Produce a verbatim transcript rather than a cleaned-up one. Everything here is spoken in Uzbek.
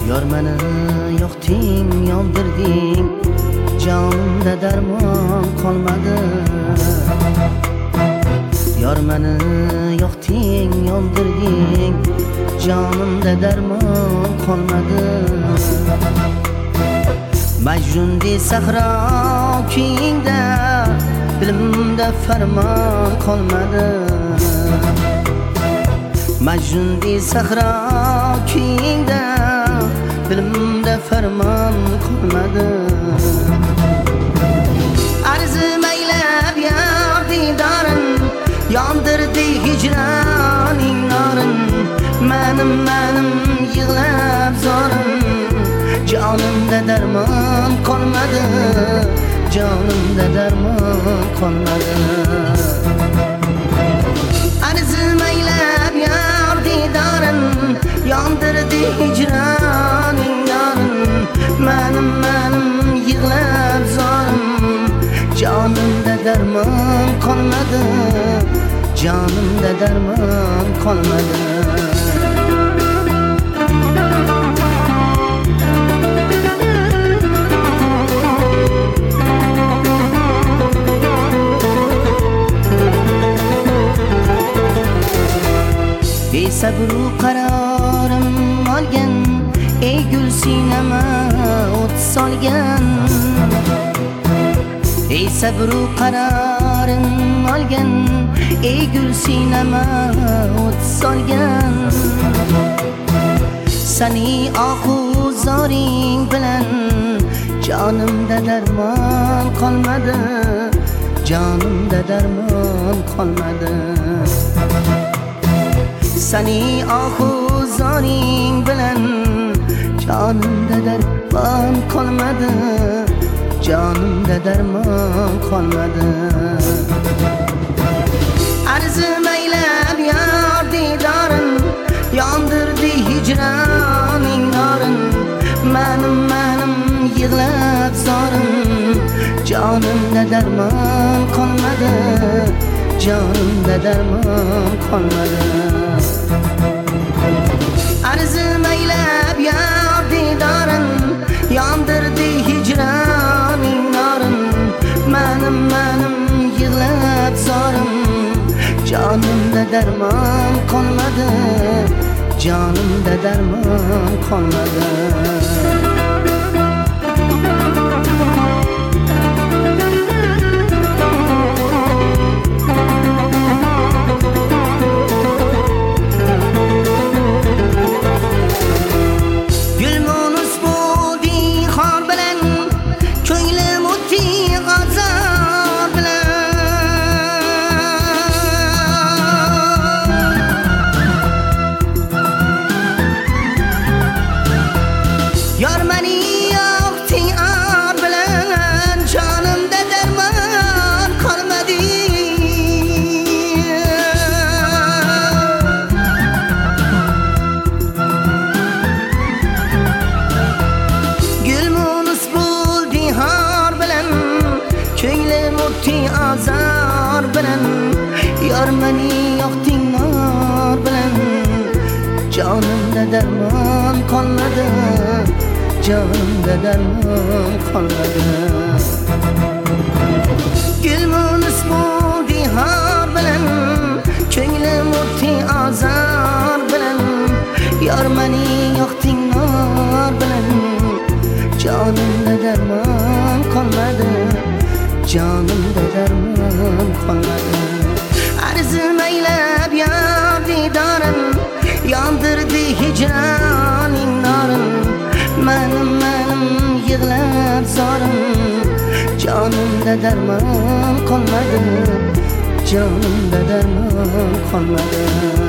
Yor meni yoqding, yondirding, jonimda darmon qolmadi. Yor meni yoqding, yondirding, jonimda darmon qolmadi. Majnundi sahro kuyingda, dilimda farmon qolmadi. Majnundi sahro kuyingda, dilimda farmon qolmadi. Arzim aylab yor didorin, yondirdi hijroning norin. Menim menim yig'lab zorim, jonimda darmon qolmadi, jonimda darmon qolmadi. Arzim aylab yor didorin, yondirdi hijroning norin. Menim menim yig'lab zorim, jonimda darmon qolmadi, jonimda darmon qolmadi. Ey sabru qarorim olgan, ey gul sinama o't solgan. Ey sabru qarorim olgan, ey gul sinama o't solgan. Sani ohu zoring bilan, jonimda darmon qolmadi, jonimda darmon qolmadi. Sani ohu zoring bilan, jonimda darmon qolmadi, jonimda darmon qolmadi. Arzim aylab yor didorin, yondirdi hijroning norin. Menim menim yig'lab zorim, jonimda darmon qolmadi, jonimda darmon qolmadi. Arzim aylab yor didorin, yondirdi hijroning norin. Menim menim yig'lab zorim, jonimda darmon qolmadi, jonimda darmon qolmadi. Yor meni yoqding or bilan, jonimda darmon qolmadi. Gulmunus bo'ldi har bilan, ko'nglim o'tdi azor bilan. Yor meni yoqding or bilan, jonimda darmon qolmadi, jonimda darmon qolmadi. Gulmunus bo'ldi har bilan, ko'nglim o'tdi azor bilan. Yor meni yoqding or bilan, jonimda darmon qolmadi, jonimda darmon qolmadi. Arzim aylab yor didorin, yondirdi hijroning norin. Menim menim yig'lab zorim, jonimda darmon qolmadi, jonimda darmon qolmadi.